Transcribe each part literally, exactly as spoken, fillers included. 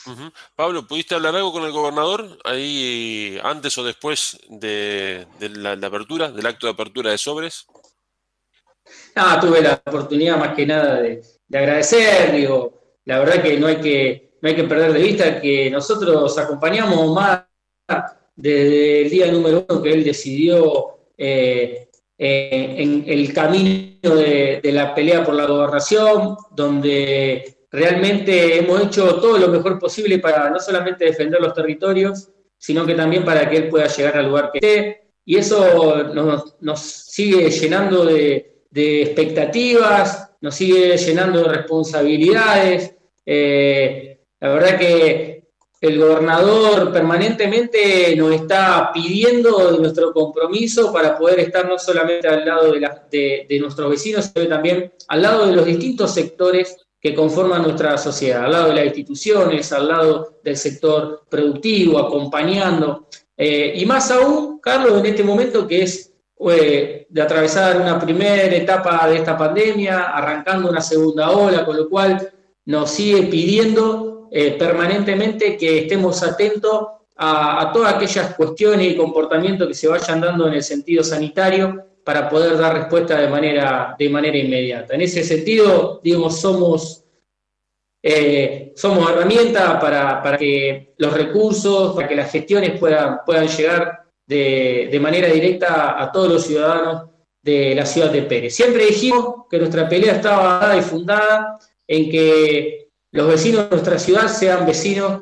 Ujú. Pablo, ¿pudiste hablar algo con el gobernador ahí antes o después de, de la, la apertura, del acto de apertura de Sobres? Ah, tuve la oportunidad más que nada de, de agradecer, digo, la verdad que no hay que, no hay que perder de vista que nosotros acompañamos más desde el día número uno que él decidió eh, eh, en el camino de, de la pelea por la gobernación, donde realmente hemos hecho todo lo mejor posible para no solamente defender los territorios, sino que también para que él pueda llegar al lugar que esté. Y eso nos, nos sigue llenando de, de expectativas, nos sigue llenando de responsabilidades. Eh, la verdad que el gobernador permanentemente nos está pidiendo de nuestro compromiso para poder estar no solamente al lado de, la, de, de nuestros vecinos, sino también al lado de los distintos sectores que conforman nuestra sociedad, al lado de las instituciones, al lado del sector productivo, acompañando. Eh, y más aún, Carlos, en este momento que es eh, de atravesar una primera etapa de esta pandemia, arrancando una segunda ola, con lo cual nos sigue pidiendo eh, permanentemente que estemos atentos a, a todas aquellas cuestiones y comportamientos que se vayan dando en el sentido sanitario para poder dar respuesta de manera, de manera inmediata. En ese sentido, digamos, somos, eh, somos herramienta para, para que los recursos, para que las gestiones puedan, puedan llegar de, de manera directa a todos los ciudadanos de la ciudad de Pérez. Siempre dijimos que nuestra pelea estaba dada y fundada en que los vecinos de nuestra ciudad sean vecinos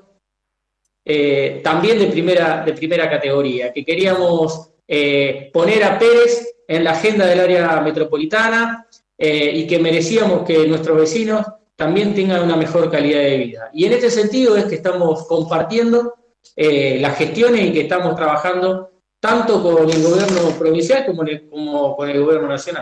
eh, también de primera, de primera categoría, que queríamos eh, poner a Pérez en la agenda del área metropolitana eh, y que merecíamos que nuestros vecinos también tengan una mejor calidad de vida. Y en este sentido es que estamos compartiendo eh, las gestiones y que estamos trabajando tanto con el gobierno provincial como, el, como con el gobierno nacional.